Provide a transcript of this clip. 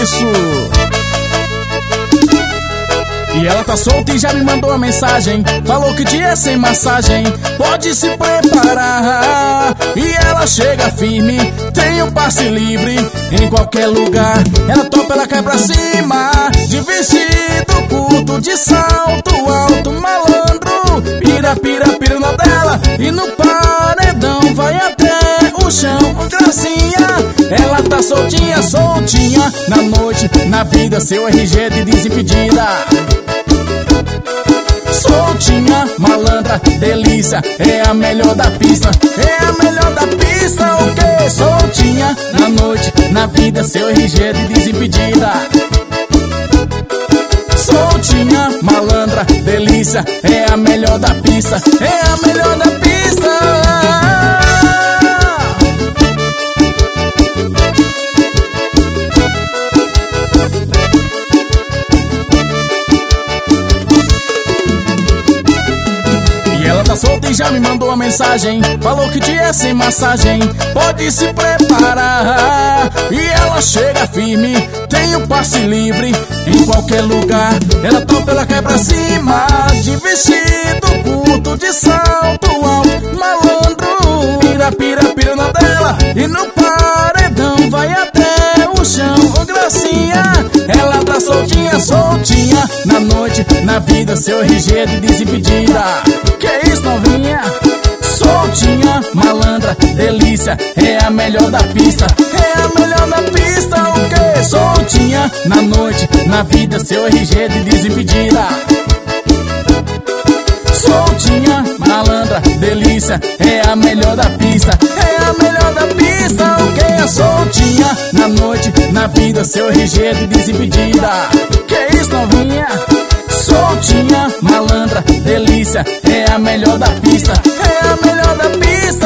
isso. E ela tá solta e já me mandou uma mensagem. Falou que dia sem massagem pode se preparar. E ela chega firme, tem o passe livre em qualquer lugar. Ela topa, ela cai pra cima, de vestido curto, de salto alto, malandro. Pira, pira, pira na dela e no paredão vai até o chão, gracinha. Ela tá soltinha, soltinha, na noite, na vida, seu RG de desimpedida. Soltinha, malandra, delícia, é a melhor da pista, é a melhor da pista, ok? Soltinha, na noite, na vida, seu RG de desimpedida. Soltinha, malandra, delícia, é a melhor da pista, é a melhor da pista. Tá solta e já me mandou uma mensagem. Falou que dia sem massagem pode se preparar. E ela chega firme, tem o passe livre em qualquer lugar. Ela topa, ela cai pra cima, de vestido curto, de salto alto, malandro. Pira, pira, pira na dela e no paredão vai até o chão, gracinha. Ela tá soltinha, soltinha, na noite, na vida, seu RG de desimpedida. Que isso, novinha? Soltinha, malandra, delícia, é a melhor da pista, é a melhor da pista, ok? Soltinha, na noite, na vida, seu RG de desimpedida. Soltinha, malandra, delícia, é a melhor da pista, é a melhor da pista, ok? Soltinha, na noite, na vida, seu RG de desimpedida. Que isso, novinha? Soltinha, malandra, delícia, é a melhor da pista, é a melhor da pista.